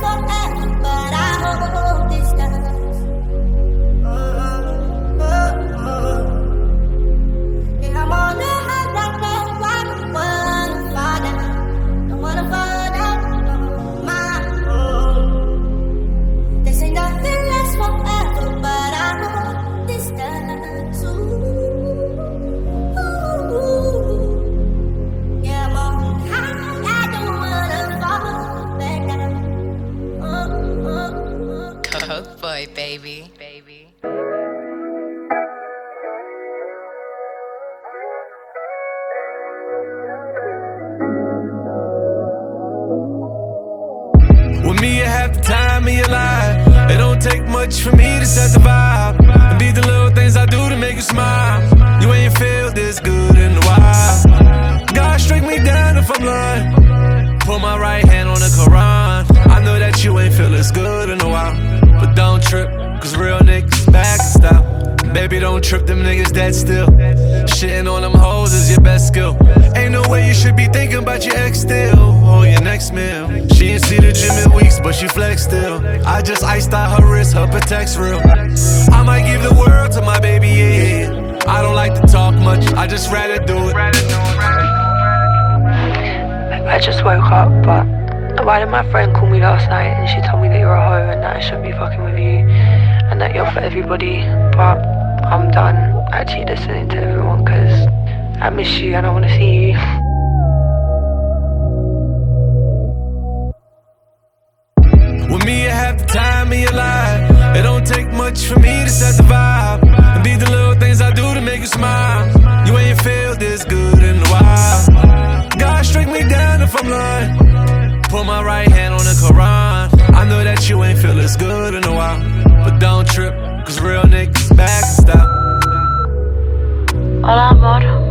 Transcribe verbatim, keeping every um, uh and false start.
forever, but I hold distance. Oh, oh, oh. Yeah, I'm on the high right now. I don't wanna fall down. Don't wanna fall down. My own. They say nothing lasts forever, but I hold distance. Ooh, ooh, ooh. Yeah, I'm on high. I don't wanna fall back down. Oh, oh, oh. Coke boy, baby, baby. With me, you have the time of your life. It don't take much for me to set the vibe and be the little things I do to make you smile. You ain't feel this good in a while. God, strike me down if I'm lying. Put my right hand on the Quran. I know that you ain't feel as good in a while, but don't trip, cause real niggas back in style. Baby, don't trip, them niggas dead still. Shitting on them hoes is your best skill. Ain't no way you should be thinking about your ex still, or your next meal. She ain't see the gym in weeks, but she flex still. I just iced out her wrist, her protects real. I might give the world to my baby, yeah. I don't like to talk much, I just rather do it. I just woke up, but why did my friend call me last night and she told me that you're a hoe and that I shouldn't be fucking with you and that you're for everybody, but I'm done actually listening to everyone because I miss you and I want to see you. With me, you have the time of your life. It don't take much for me to set the vibe and be the little things I do to make you smile. You ain't feel this good in a while. God, strike me down if I'm lying. Put my right hand on the Quran. I know that you ain't feel as good in a while, but don't trip, cause real niggas back in style. Hola amor.